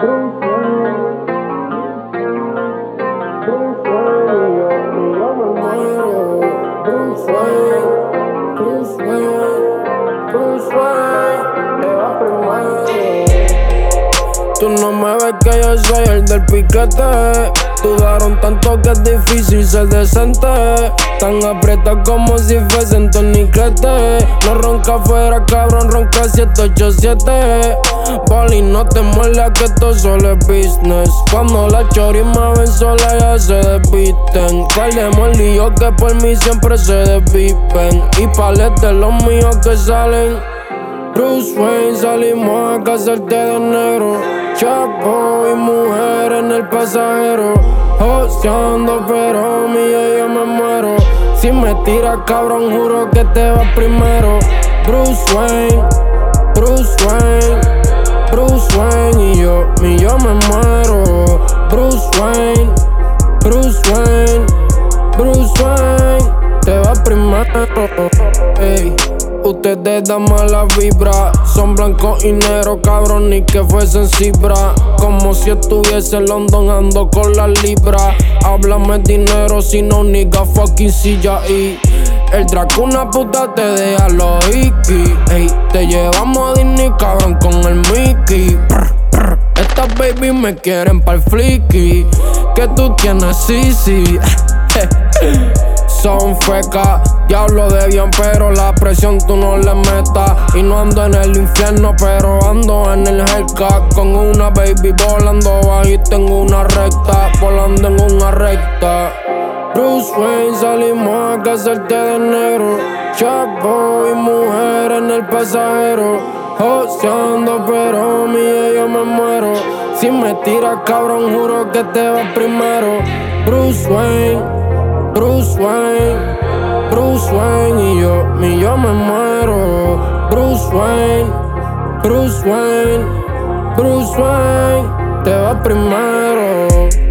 Tú no me ves que yo soy el del piquete. Dudaron tanto que es difícil ser decente. Tan apretados como si fuesen torniquetes. No ronca afuera, cabrón, ronca 787. Poli, no te muerdas que esto solo es business. Cuando la chori me ven sola ya se desvisten. Par de molillos que por mí siempre se desviven. Y pales de los míos que salen. Bruce Wayne, salimos a casarte de negro. Chapo y mujer en el pasajero. Joseando, pero ella me muero. Si me tiras, cabrón, juro que te vas primero. Bruce Wayne, Bruce Wayne, Bruce Wayne y yo me muero. Bruce Wayne, Bruce Wayne, Bruce Wayne, te vas primero. Ey. Ustedes dan mala vibra, son blancos y negros, cabrón, ni que fuesen cibra. Como si estuviese en London, ando con la libra. Háblame dinero, si no, nigga, fucking silla y el Draco una puta te deja los Iki. Ey, te llevamos a Disney, cabrón, con el Mickey. Estas baby me quieren pa'l flicky. Que tú tienes, sí. Son fecas, diablo de bien, pero la presión tú no le metas. Y no ando en el infierno, pero ando en el Hellcat. Con una baby volando bajito en una recta, volando en una recta. Bruce Wayne, salimos a casarte de negro. Chapo y mujer en el pasajero. Joseando, pero yo me muero. Si me tiras, cabrón, juro que te vas primero. Bruce Wayne, Bruce Wayne, Bruce Wayne y yo me muero. Bruce Wayne, Bruce Wayne, Bruce Wayne, te vas primero.